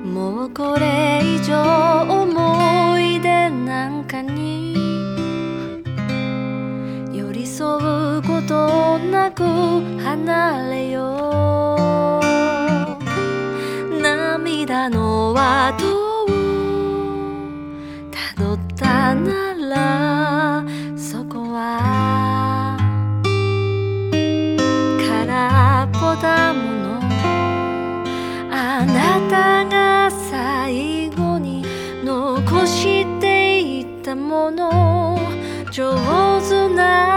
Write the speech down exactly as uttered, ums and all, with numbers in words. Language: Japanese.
もうこれ以上思い出なんかに寄り添うことなく離れよう。涙の跡をたどったならそこは空っぽだもの。あなたが最後に残していったもの、上手な